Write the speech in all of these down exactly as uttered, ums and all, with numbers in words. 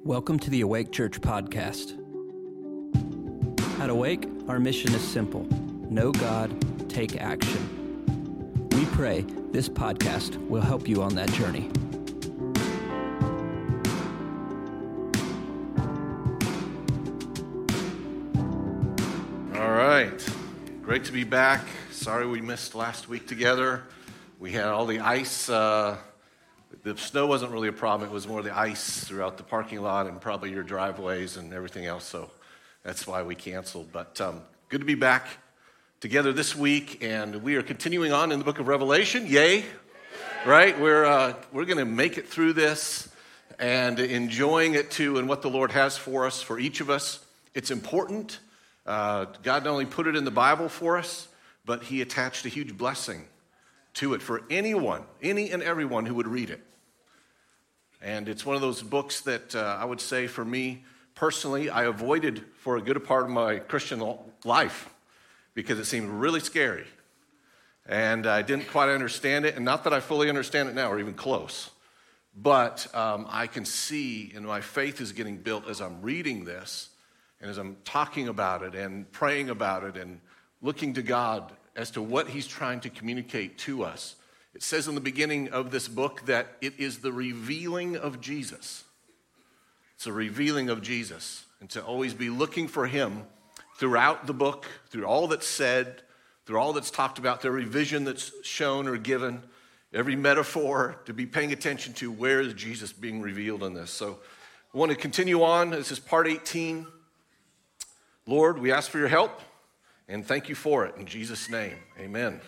Welcome to the Awake Church podcast. At Awake, our mission is simple: know God, take action. We pray this podcast will help you on that journey. All right, great to be back. Sorry we missed last week together. We had all the ice. Uh, the snow wasn't really a problem. It was more the ice throughout the parking lot and probably your driveways and everything else. So that's why we canceled. But um, good to be back together this week, and we are continuing on in the book of Revelation. Yay! Right? We're uh, we're going to make it through this and enjoying it too, and what the Lord has for us, for each of us. It's important. Uh, God not only put it in the Bible for us, but He attached a huge blessing to it for anyone, any and everyone who would read it. And it's one of those books that uh, I would say for me personally, I avoided for a good part of my Christian life because it seemed really scary. And I didn't quite understand it, and not that I fully understand it now or even close. But um, I can see, and my faith is getting built as I'm reading this, and as I'm talking about it and praying about it and looking to God as to what He's trying to communicate to us. It says in the beginning of this book that it is the revealing of Jesus. It's a revealing of Jesus. And to always be looking for Him throughout the book, through all that's said, through all that's talked about, every vision that's shown or given, every metaphor, to be paying attention to where is Jesus being revealed in this. So I want to continue on. This is part eighteen. Lord, we ask for your help. And thank you for it. In Jesus' name, amen.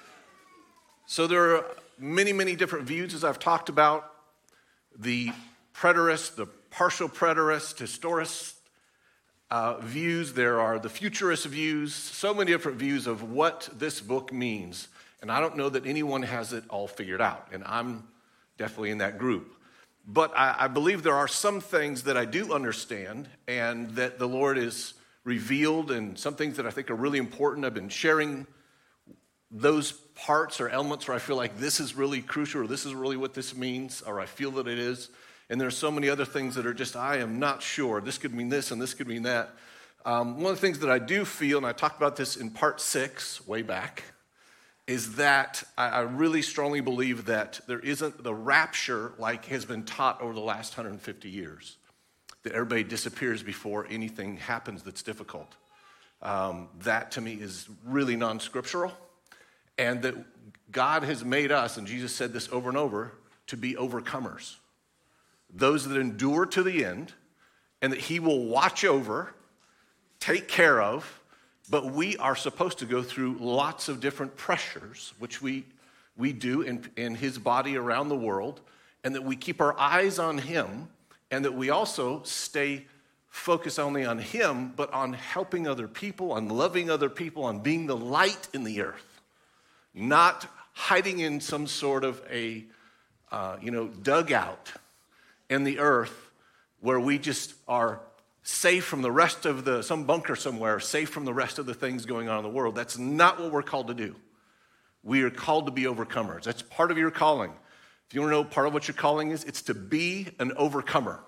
So there are many, many different views, as I've talked about. The preterist, the partial preterist, historist uh, views. There are the futurist views. So many different views of what this book means. And I don't know that anyone has it all figured out. And I'm definitely in that group. But I, I believe there are some things that I do understand and that the Lord is revealed, and some things that I think are really important. I've been sharing those parts or elements where I feel like this is really crucial, or this is really what this means, or I feel that it is. And there's so many other things that are just, I am not sure. This could mean this and this could mean that. Um, one of the things that I do feel, and I talked about this in part six, way back, is that I, I really strongly believe that there isn't the rapture like has been taught over the last one hundred fifty years. That everybody disappears before anything happens that's difficult. Um, that to me is really non-scriptural. And that God has made us, and Jesus said this over and over, to be overcomers. Those that endure to the end, and that He will watch over, take care of, but we are supposed to go through lots of different pressures, which we, we do in, in His body around the world, and that we keep our eyes on Him, and that we also stay focused only on Him, but on helping other people, on loving other people, on being the light in the earth. Not hiding in some sort of a, uh, you know, dugout in the earth where we just are safe from the rest of the, some bunker somewhere, safe from the rest of the things going on in the world. That's not what we're called to do. We are called to be overcomers. That's part of your calling. If you want to know part of what your calling is, it's to be an overcomer.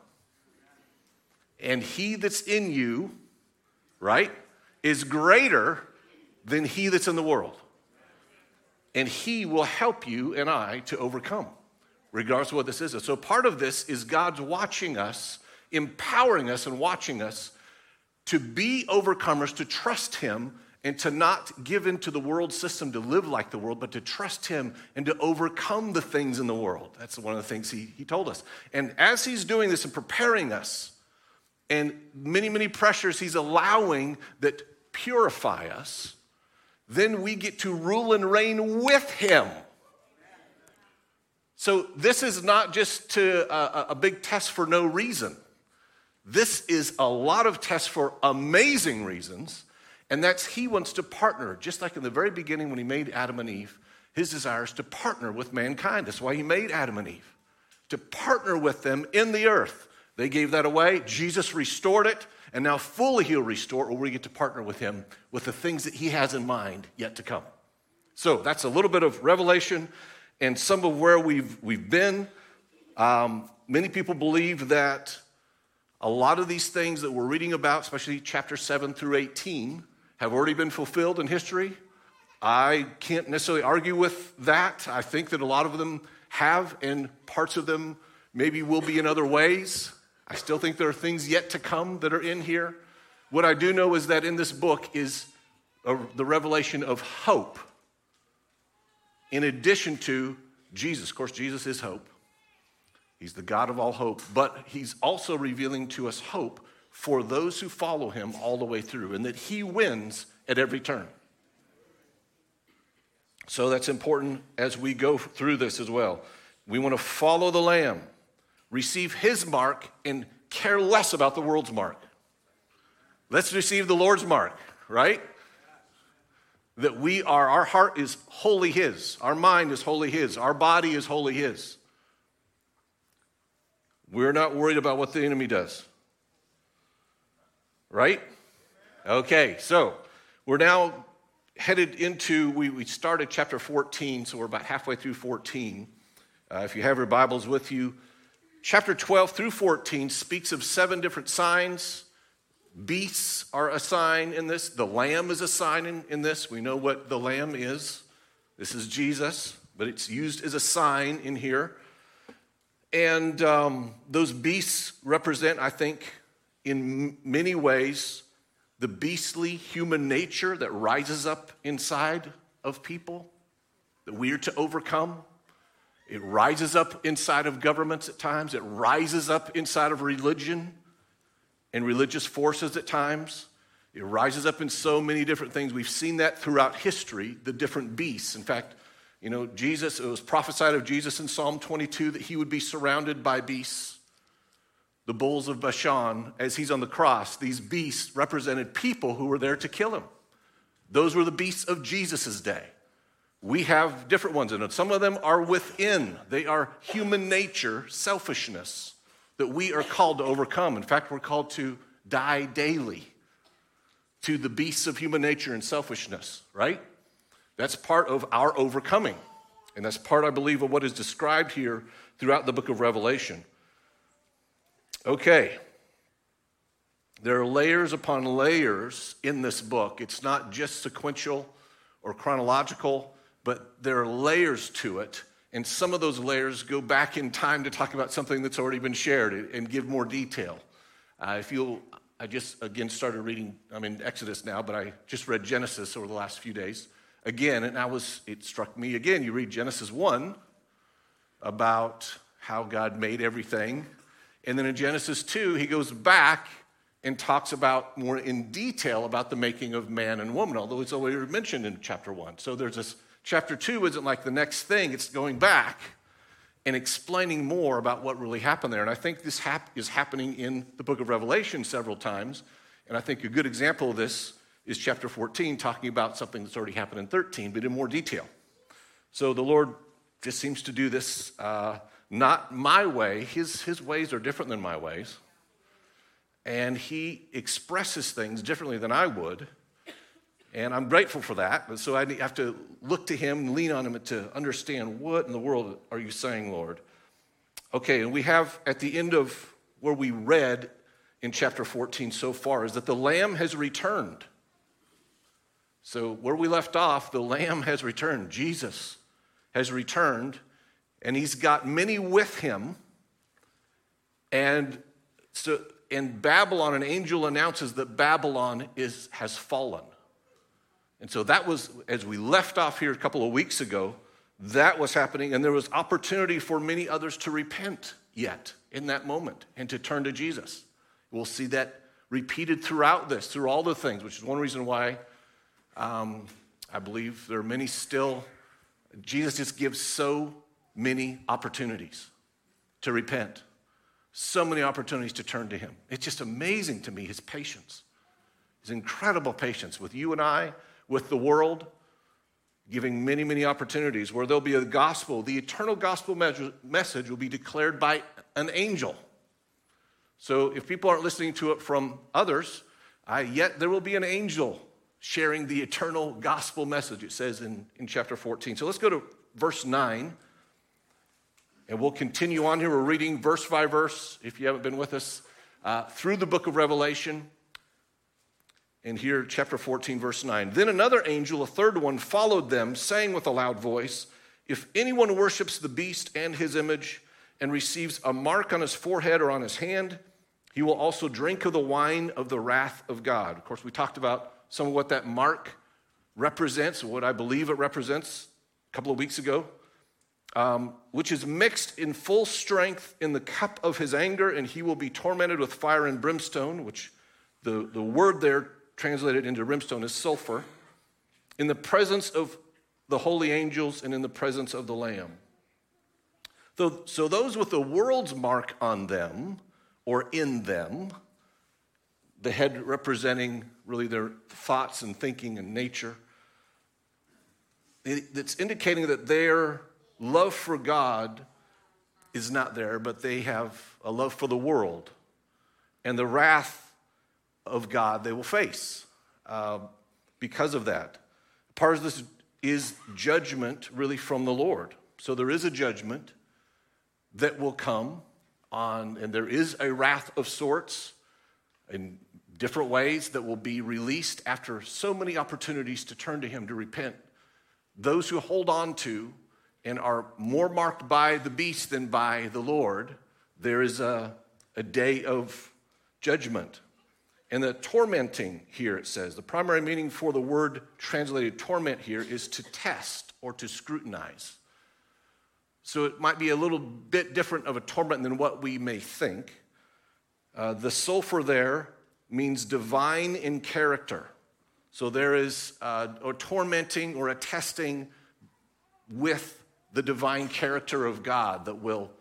And He that's in you, right, is greater than he that's in the world. And He will help you and I to overcome, regardless of what this is. So part of this is God's watching us, empowering us and watching us to be overcomers, to trust Him, and to not give into the world system to live like the world, but to trust Him and to overcome the things in the world. That's one of the things He, he told us. And as He's doing this and preparing us, and many, many pressures He's allowing that purify us, then we get to rule and reign with Him. So this is not just to a, a big test for no reason. This is a lot of tests for amazing reasons. And that's He wants to partner, just like in the very beginning when He made Adam and Eve, His desire is to partner with mankind. That's why He made Adam and Eve, to partner with them in the earth. They gave that away. Jesus restored it, and now fully He'll restore it, where we get to partner with Him with the things that He has in mind yet to come. So that's a little bit of Revelation and some of where we've, we've been. Um, many people believe that A lot of these things that we're reading about, especially chapter seven through eighteen, have already been fulfilled in history. I can't necessarily argue with that. I think that a lot of them have, and parts of them maybe will be in other ways. I still think there are things yet to come that are in here. What I do know is that in this book is a, the revelation of hope, in addition to Jesus. Of course, Jesus is hope. He's the God of all hope, but he's also revealing to us hope for those who follow him all the way through, and that he wins at every turn. So that's important as we go through this as well. We want to follow the Lamb, receive his mark, and care less about the world's mark. Let's receive the Lord's mark, right? That we are, our heart is wholly his, our mind is wholly his, our body is wholly his. We're not worried about what the enemy does. Right? Okay, so we're now headed into, we, we started chapter fourteen, so we're about halfway through fourteen. Uh, if you have your Bibles with you, chapter twelve through fourteen speaks of seven different signs. Beasts are a sign in this. The Lamb is a sign in, in this. We know what the Lamb is. This is Jesus, but it's used as a sign in here. And um, those beasts represent, I think, in many ways, the beastly human nature that rises up inside of people, that we are to overcome. It rises up inside of governments at times. It rises up inside of religion and religious forces at times. It rises up in so many different things. We've seen that throughout history, the different beasts. In fact, you know, Jesus, it was prophesied of Jesus in Psalm twenty-two that he would be surrounded by beasts. The bulls of Bashan, as he's on the cross, these beasts represented people who were there to kill him. Those were the beasts of Jesus' day. We have different ones in it. Some of them are within. They are human nature, selfishness, that we are called to overcome. In fact, we're called to die daily to the beasts of human nature and selfishness, right? That's part of our overcoming. And that's part, I believe, of what is described here throughout the book of Revelation. Okay. There are layers upon layers in this book. It's not just sequential or chronological, but there are layers to it. And some of those layers go back in time to talk about something that's already been shared and give more detail. Uh, if you'll, I just, again, started reading, I'm in Exodus now, but I just read Genesis over the last few days. Again, and I was, it struck me again, you read Genesis one about how God made everything. And then in Genesis two, he goes back and talks about more in detail about the making of man and woman, although it's already mentioned in chapter one. So there's this, chapter two isn't like the next thing, it's going back and explaining more about what really happened there. And I think this hap- is happening in the book of Revelation several times. And I think a good example of this is chapter fourteen, talking about something that's already happened in thirteen, but in more detail. So the Lord just seems to do this uh, not my way. His, his ways are different than my ways. And he expresses things differently than I would. And I'm grateful for that. But so I have to look to him and lean on him to understand, what in the world are you saying, Lord? Okay, and we have at the end of where we read in chapter fourteen so far is that the Lamb has returned. So where we left off, the Lamb has returned. Jesus has returned, and he's got many with him. And so in Babylon, an angel announces that Babylon is has fallen. And so that was, as we left off here a couple of weeks ago, that was happening, and there was opportunity for many others to repent yet in that moment and to turn to Jesus. We'll see that repeated throughout this, through all the things, which is one reason why um, I believe there are many still. Jesus just gives so many opportunities to repent, so many opportunities to turn to him. It's just amazing to me, his patience, his incredible patience with you and I, with the world, giving many, many opportunities where there'll be a gospel. The eternal gospel message will be declared by an angel. So if people aren't listening to it from others, I, yet there will be an angel sharing the eternal gospel message, it says in, in chapter fourteen. So let's go to verse nine, and we'll continue on here. We're reading verse by verse. If you haven't been with us uh, through the book of Revelation. And here, chapter fourteen, verse nine. Then another angel, a third one, followed them, saying with a loud voice, if anyone worships the beast and his image and receives a mark on his forehead or on his hand, he will also drink of the wine of the wrath of God. Of course, we talked about some of what that mark represents, what I believe it represents a couple of weeks ago, um, which is mixed in full strength in the cup of his anger, and he will be tormented with fire and brimstone, which the, the word there translated into brimstone is sulfur, in the presence of the holy angels and in the presence of the Lamb. So, so those with the world's mark on them, or in them, the head representing really their thoughts and thinking and nature, it's indicating that their love for God is not there, but they have a love for the world and the wrath of God they will face uh, because of that. Part of this is judgment really from the Lord. So there is a judgment that will come on, and there is a wrath of sorts in different ways that will be released after so many opportunities to turn to him, to repent. Those who hold on to and are more marked by the beast than by the Lord, there is a, a day of judgment. And the tormenting here, it says, the primary meaning for the word translated torment here is to test or to scrutinize. So it might be a little bit different of a torment than what we may think. Uh, the sulfur there means divine in character. So there is uh, a tormenting or a testing with the divine character of God that will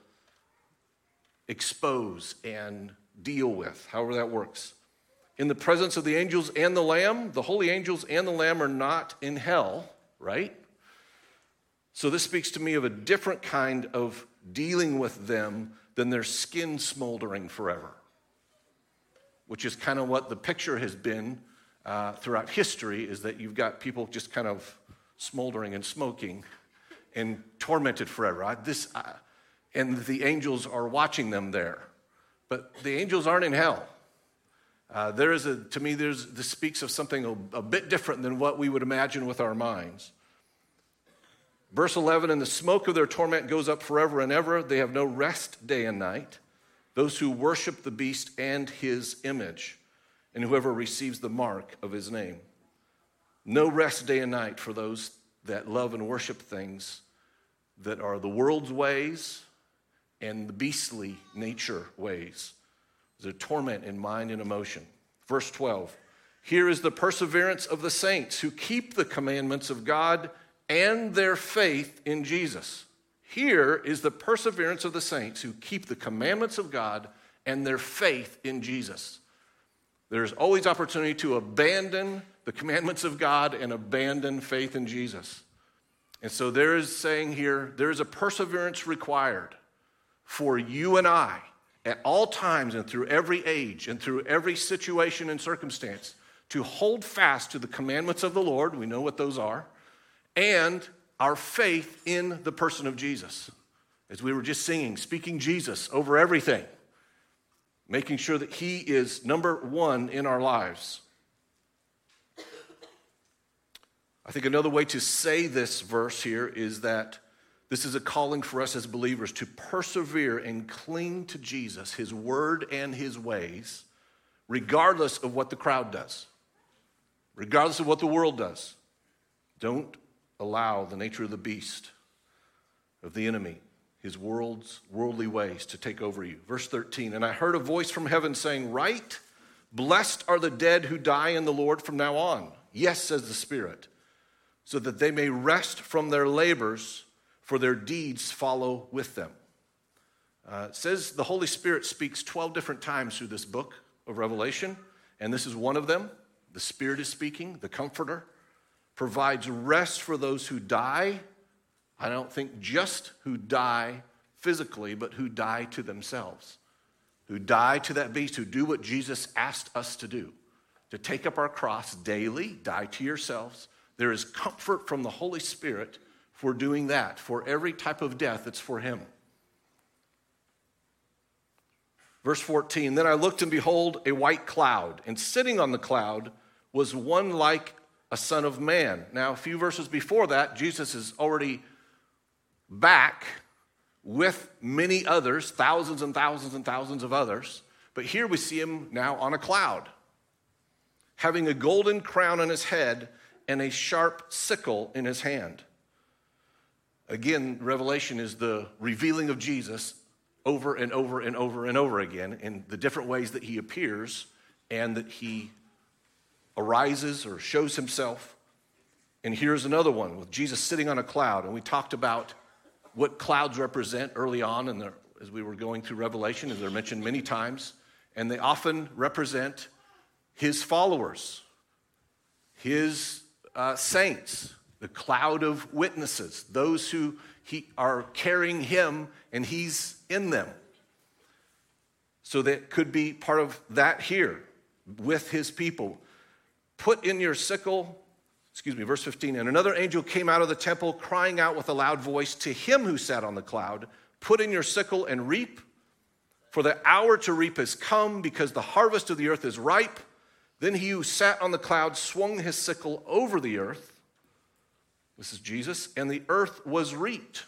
expose and deal with, however that works. In the presence of the angels and the Lamb, the holy angels and the Lamb are not in hell, right? So this speaks to me of a different kind of dealing with them than their skin smoldering forever, which is kind of what the picture has been uh, throughout history, is that you've got people just kind of smoldering and smoking and tormented forever. I, this, I, and the angels are watching them there. But the angels aren't in hell. Uh, there is a, to me, there's, this speaks of something a, a bit different than what we would imagine with our minds. Verse eleven, and the smoke of their torment goes up forever and ever. They have no rest day and night. Those who worship the beast and his image, and whoever receives the mark of his name. No rest day and night for those that love and worship things that are the world's ways and the beastly nature ways. There's a torment in mind and emotion. Verse twelve, here is the perseverance of the saints who keep the commandments of God and their faith in Jesus. Here is the perseverance of the saints who keep the commandments of God and their faith in Jesus. There's always opportunity to abandon the commandments of God and abandon faith in Jesus. And so there is saying here, there is a perseverance required for you and I at all times and through every age and through every situation and circumstance to hold fast to the commandments of the Lord. We know what those are. And our faith in the person of Jesus. As we were just singing, speaking Jesus over everything. Making sure that he is number one in our lives. I think another way to say this verse here is that this is a calling for us as believers to persevere and cling to Jesus, his word and his ways, regardless of what the crowd does. Regardless of what the world does. Don't allow the nature of the beast, of the enemy, his world's worldly ways to take over you. Verse thirteen, and I heard a voice from heaven saying, write, blessed are the dead who die in the Lord from now on. Yes, says the Spirit, so that they may rest from their labors, for their deeds follow with them. Uh, it says the Holy Spirit speaks twelve different times through this book of Revelation, and this is one of them. The Spirit is speaking, the Comforter, provides rest for those who die. I don't think just who die physically, but who die to themselves, who die to that beast, who do what Jesus asked us to do, to take up our cross daily, die to yourselves. There is comfort from the Holy Spirit for doing that, for every type of death that's for him. Verse fourteen, then I looked and behold a white cloud, and sitting on the cloud was one like a son of man. Now, a few verses before that, Jesus is already back with many others, thousands and thousands and thousands of others. But here we see him now on a cloud, having a golden crown on his head and a sharp sickle in his hand. Again, Revelation is the revealing of Jesus over and over and over and over again in the different ways that he appears and that he arises or shows himself. And here's another one with Jesus sitting on a cloud. And we talked about what clouds represent early on in the, as we were going through Revelation, as they're mentioned many times. And they often represent his followers, his uh, saints, the cloud of witnesses, those who he are carrying him and he's in them. So that could be part of that here with his people. Put in your sickle, excuse me, verse fifteen, and another angel came out of the temple crying out with a loud voice to him who sat on the cloud, put in your sickle and reap, for the hour to reap has come because the harvest of the earth is ripe. Then he who sat on the cloud swung his sickle over the earth. This is Jesus, and the earth was reaped.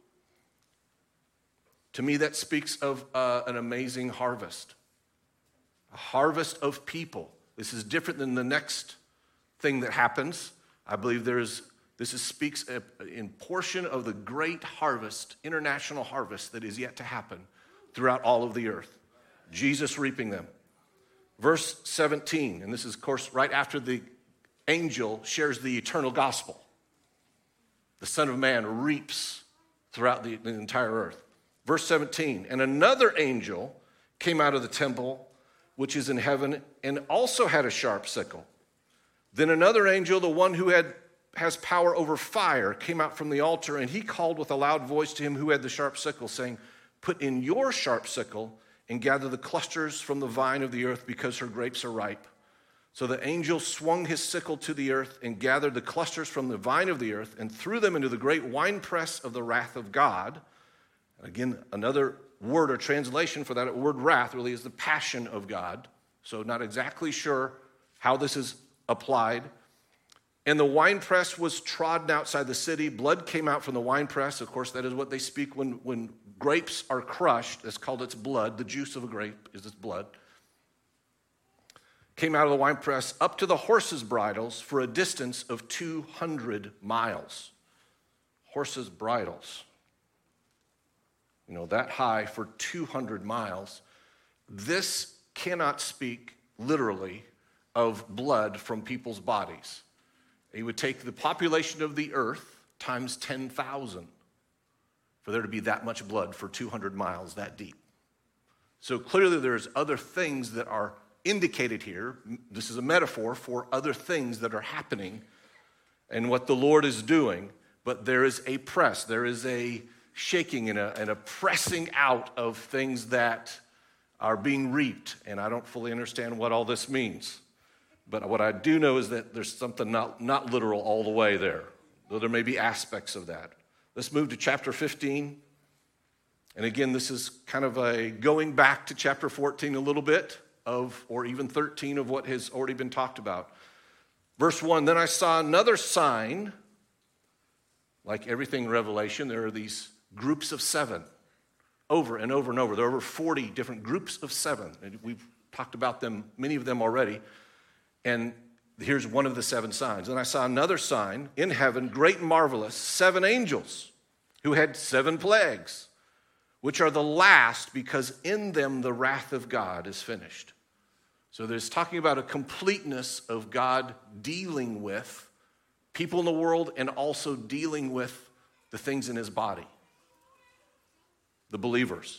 To me, that speaks of uh, an amazing harvest, a harvest of people. This is different than the next thing that happens. I believe there is. This is, speaks a, in portion of the great harvest, international harvest that is yet to happen throughout all of the earth. Jesus reaping them. Verse seventeen, and this is, of course, right after the angel shares the eternal gospel. The Son of Man reaps throughout the, the entire earth. Verse seventeen, and another angel came out of the temple which is in heaven and also had a sharp sickle. Then another angel, the one who had has power over fire, came out from the altar, and he called with a loud voice to him who had the sharp sickle, saying, put in your sharp sickle and gather the clusters from the vine of the earth, because her grapes are ripe. So the angel swung his sickle to the earth and gathered the clusters from the vine of the earth and threw them into the great winepress of the wrath of God. Again, another word or translation for that word wrath really is the passion of God. So not exactly sure how this is applied. And the winepress was trodden outside the city. Blood came out from the winepress. Of course, that is what they speak when, when grapes are crushed. It's called its blood. The juice of a grape is its blood. Came out of the winepress up to the horses' bridles for a distance of two hundred miles. Horses' bridles. You know, that high for two hundred miles. This cannot speak literally of blood from people's bodies. It would take the population of the earth times ten thousand for there to be that much blood for two hundred miles that deep. So clearly there's other things that are indicated here. This is a metaphor for other things that are happening and what the Lord is doing. But there is a press, there is a shaking and a, and a pressing out of things that are being reaped. And I don't fully understand what all this means. But what I do know is that there's something not, not literal all the way there, though there may be aspects of that. Let's move to chapter fifteen. And again, this is kind of a going back to chapter fourteen a little bit of, or even thirteen of what has already been talked about. Verse one, then I saw another sign. Like everything in Revelation, there are these groups of seven over and over and over. There are over forty different groups of seven. And we've talked about them, many of them already. And here's one of the seven signs. And I saw another sign in heaven, great and marvelous, seven angels who had seven plagues, which are the last, because in them the wrath of God is finished. So there's talking about a completeness of God dealing with people in the world and also dealing with the things in his body, the believers,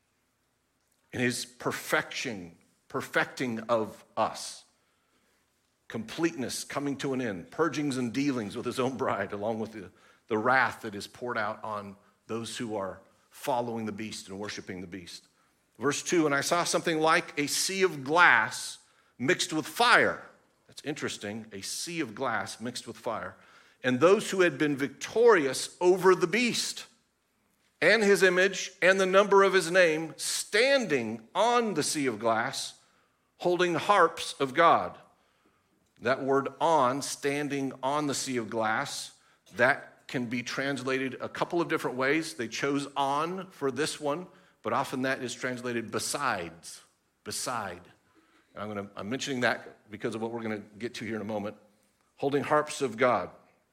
and his perfection, perfecting of us. Completeness coming to an end, purgings and dealings with his own bride, along with the, the wrath that is poured out on those who are following the beast and worshiping the beast. Verse two, and I saw something like a sea of glass mixed with fire. That's interesting, a sea of glass mixed with fire. And those who had been victorious over the beast and his image and the number of his name, standing on the sea of glass, holding harps of God. That word on, standing on the sea of glass, that can be translated a couple of different ways. They chose on for this one, but often that is translated besides, beside. I'm, gonna, I'm mentioning that because of what we're going to get to here in a moment. Holding harps of God.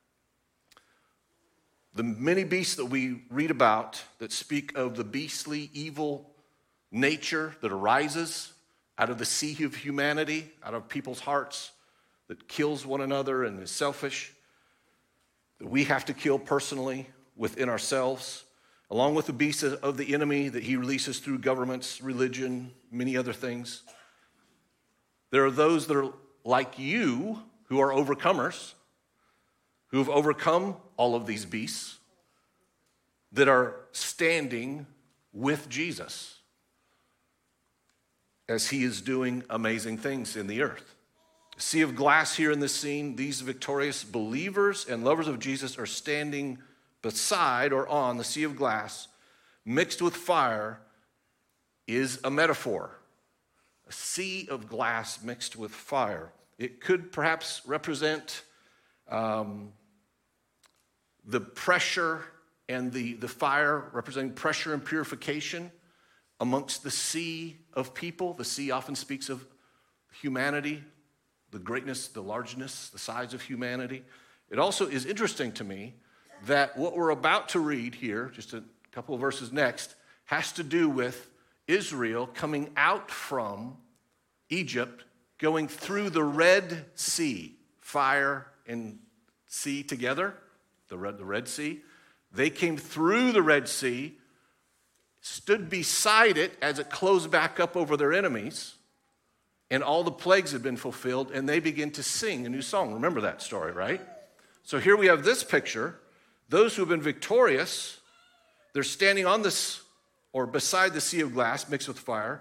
The many beasts that we read about that speak of the beastly, evil nature that arises out of the sea of humanity, out of people's hearts, that kills one another and is selfish, that we have to kill personally within ourselves, along with the beasts of the enemy that he releases through governments, religion, many other things. There are those that are like you who are overcomers, who have overcome all of these beasts, that are standing with Jesus as he is doing amazing things in the earth. A sea of glass here in this scene, these victorious believers and lovers of Jesus are standing beside or on the sea of glass, mixed with fire, is a metaphor. A sea of glass mixed with fire. It could perhaps represent um, the pressure and the, the fire representing pressure and purification amongst the sea of people. The sea often speaks of humanity, the greatness, the largeness, the size of humanity. It also is interesting to me that what we're about to read here, just a couple of verses next, has to do with Israel coming out from Egypt, going through the Red Sea, fire and sea together, the Red, the Red Sea. They came through the Red Sea, stood beside it as it closed back up over their enemies, and all the plagues had been fulfilled, and they begin to sing a new song. Remember that story, right? So here we have this picture. Those who have been victorious, they're standing on this, or beside the sea of glass mixed with fire,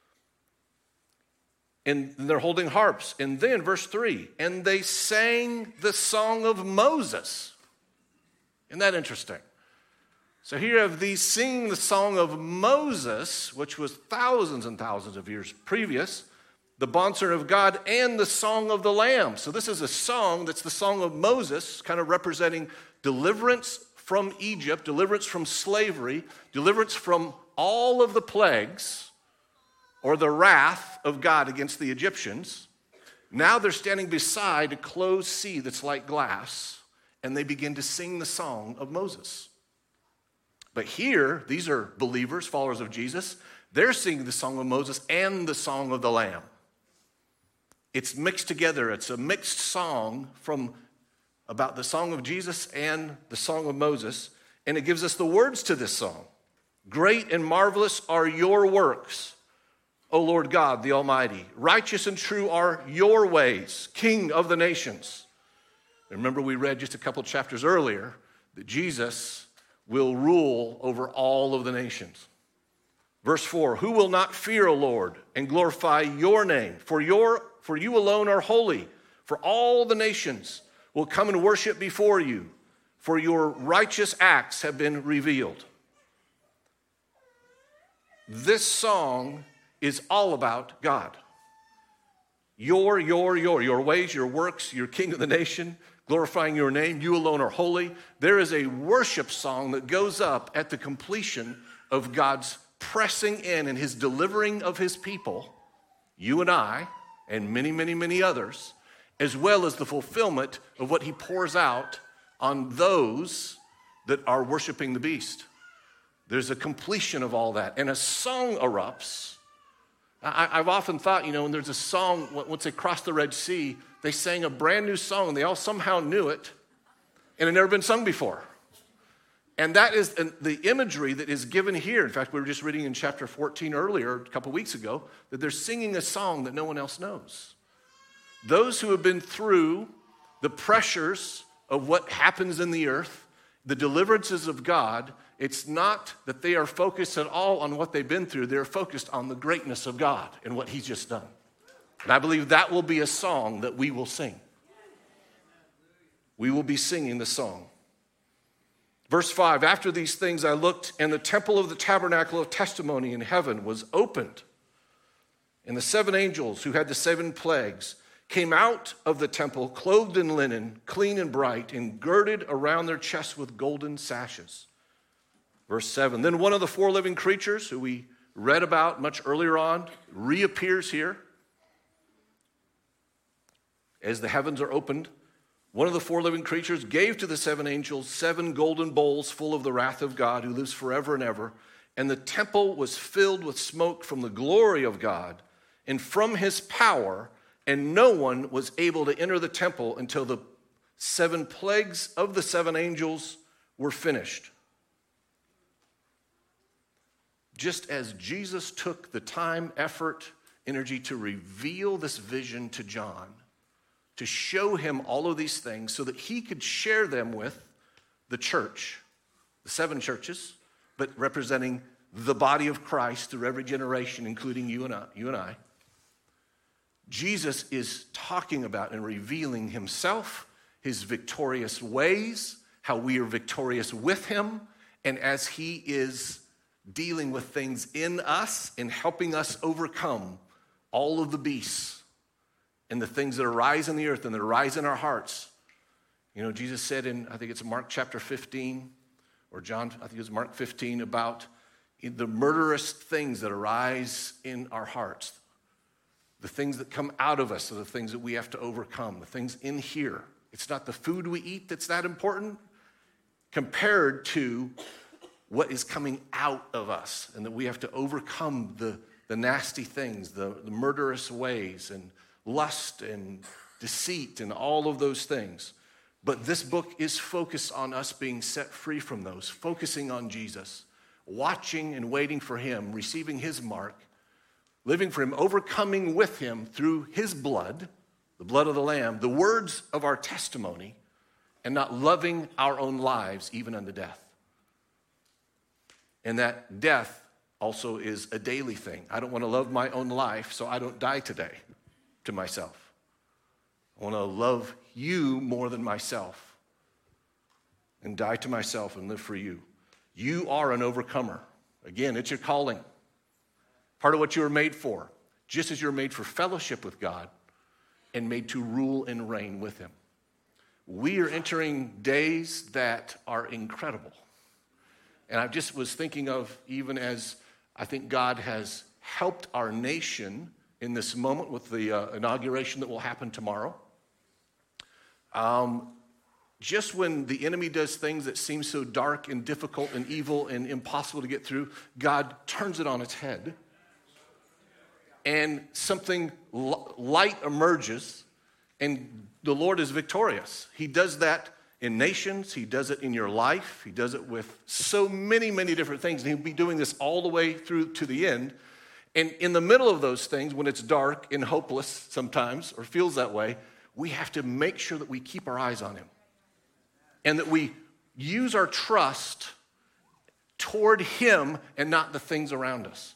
and they're holding harps. And then, verse three, and they sang the song of Moses. Isn't that interesting? So here you have these singing the song of Moses, which was thousands and thousands of years previous, the bondservant of God, and the song of the Lamb. So this is a song that's the song of Moses, kind of representing deliverance from Egypt, deliverance from slavery, deliverance from all of the plagues, or the wrath of God against the Egyptians. Now they're standing beside a closed sea that's like glass, and they begin to sing the song of Moses. But here, these are believers, followers of Jesus. They're singing the song of Moses and the song of the Lamb. It's mixed together. It's a mixed song from about the song of Jesus and the song of Moses, and it gives us the words to this song. Great and marvelous are your works, O Lord God, the Almighty. Righteous and true are your ways, King of the nations. Remember, we read just a couple chapters earlier that Jesus will rule over all of the nations. Verse four, who will not fear, O Lord, and glorify your name? For your, for you alone are holy. For all the nations will come and worship before you, for your righteous acts have been revealed. This song is all about God. Your, your, your, your ways, your works, your King of the nation, glorifying your name. You alone are holy. There is a worship song that goes up at the completion of God's pressing in and his delivering of his people, you and I, and many, many, many others, as well as the fulfillment of what he pours out on those that are worshiping the beast. There's a completion of all that, and a song erupts. I, I've often thought, you know, when there's a song, once they crossed the Red Sea, they sang a brand new song, and they all somehow knew it, and it had never been sung before. And that is the imagery that is given here. In fact, we were just reading in chapter fourteen earlier, a couple weeks ago, that they're singing a song that no one else knows. Those who have been through the pressures of what happens in the earth, the deliverances of God, it's not that they are focused at all on what they've been through. They're focused on the greatness of God and what he's just done. And I believe that will be a song that we will sing. We will be singing the song. Verse five, after these things I looked, and the temple of the tabernacle of testimony in heaven was opened. And the seven angels who had the seven plagues came out of the temple, clothed in linen, clean and bright, and girded around their chests with golden sashes. Verse seven, then one of the four living creatures who we read about much earlier on reappears here. As the heavens are opened, one of the four living creatures gave to the seven angels seven golden bowls full of the wrath of God who lives forever and ever. And the temple was filled with smoke from the glory of God and from his power, and no one was able to enter the temple until the seven plagues of the seven angels were finished. Just as Jesus took the time, effort, energy to reveal this vision to John, to show him all of these things so that he could share them with the church, the seven churches, but representing the body of Christ through every generation, including you and I, you and I. Jesus is talking about and revealing himself, his victorious ways, how we are victorious with him, and as he is dealing with things in us and helping us overcome all of the beasts and the things that arise in the earth and that arise in our hearts. You know, Jesus said in, I think it's Mark chapter fifteen, or John, I think it was Mark fifteen, about the murderous things that arise in our hearts. The things that come out of us are the things that we have to overcome, the things in here. It's not the food we eat that's that important compared to what is coming out of us, and that we have to overcome the, the nasty things, the, the murderous ways, and lust and deceit and all of those things. But this book is focused on us being set free from those, focusing on Jesus, watching and waiting for him, receiving his mark, living for him, overcoming with him through his blood, the blood of the Lamb, the words of our testimony, and not loving our own lives even unto death. And that death also is a daily thing. I don't want to love my own life, so I don't die today to myself. I want to love you more than myself and die to myself and live for you. You are an overcomer. Again, it's your calling. Part of what you were made for, just as you're made for fellowship with God and made to rule and reign with him. We are entering days that are incredible. And I just was thinking of, even as I think God has helped our nation in this moment with the uh, inauguration that will happen tomorrow. Um, just when the enemy does things that seem so dark and difficult and evil and impossible to get through, God turns it on its head. And something light emerges, and the Lord is victorious. He does that in nations. He does it in your life. He does it with so many, many different things. And he'll be doing this all the way through to the end. And in the middle of those things, when it's dark and hopeless sometimes, or feels that way, we have to make sure that we keep our eyes on him. And that we use our trust toward him and not the things around us.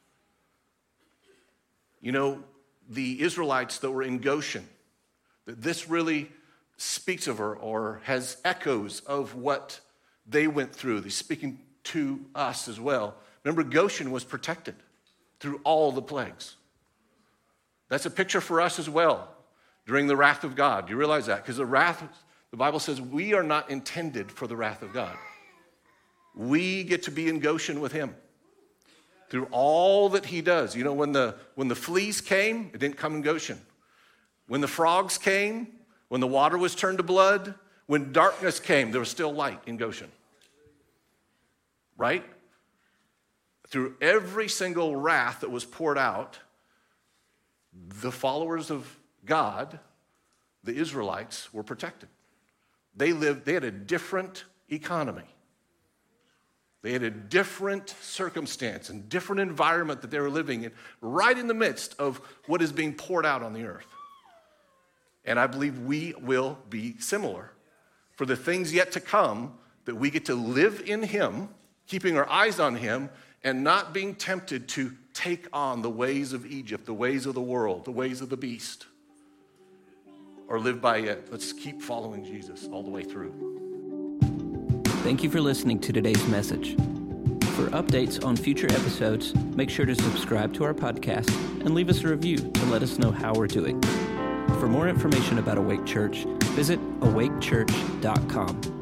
You know, the Israelites that were in Goshen, that this really speaks of her or has echoes of what they went through. He's speaking to us as well. Remember, Goshen was protected through all the plagues. That's a picture for us as well during the wrath of God. Do you realize that? Because the wrath, the Bible says we are not intended for the wrath of God. We get to be in Goshen with him through all that he does. You know, when the when the fleas came, it didn't come in Goshen. When the frogs came, when the water was turned to blood, when darkness came, there was still light in Goshen. Right? Through every single wrath that was poured out, the followers of God, the Israelites, were protected. They lived, they had a different economy. They had a different circumstance and different environment that they were living in, right in the midst of what is being poured out on the earth. And I believe we will be similar. For the things yet to come, that we get to live in him, keeping our eyes on him, and not being tempted to take on the ways of Egypt, the ways of the world, the ways of the beast, or live by it. Let's keep following Jesus all the way through. Thank you for listening to today's message. For updates on future episodes, make sure to subscribe to our podcast and leave us a review to let us know how we're doing. For more information about Awake Church, visit awake church dot com.